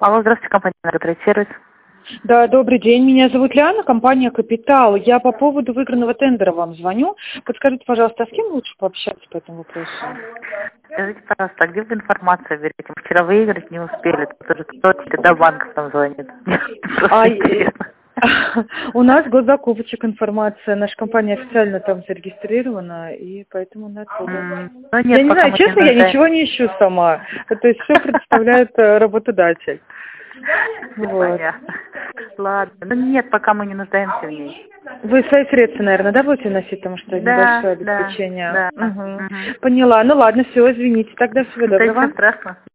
Алло, здравствуйте, компания «Энерготранссервис». Да, добрый день. Меня зовут Лиана, компания «Капитал». Я по поводу выигранного тендера вам звоню. Подскажите, пожалуйста, а с кем лучше пообщаться по этому вопросу? Скажите, пожалуйста, а где вы информацию берете? Мы вчера выиграть не успели. Тут уже кто-то до банков там звонит. У нас госзакупочек информация. Наша компания официально там зарегистрирована, и поэтому надо. Я не знаю, честно, я ничего не ищу сама. То есть все предоставляет работодатель. Понятно. Ладно. Ну нет, пока мы не нуждаемся в ней. Вы свои средства, наверное, да, будете носить, потому что небольшое обеспечение? Да. Угу. Поняла. Ну ладно, все, извините. Тогда всего доброго. Ничего страшного.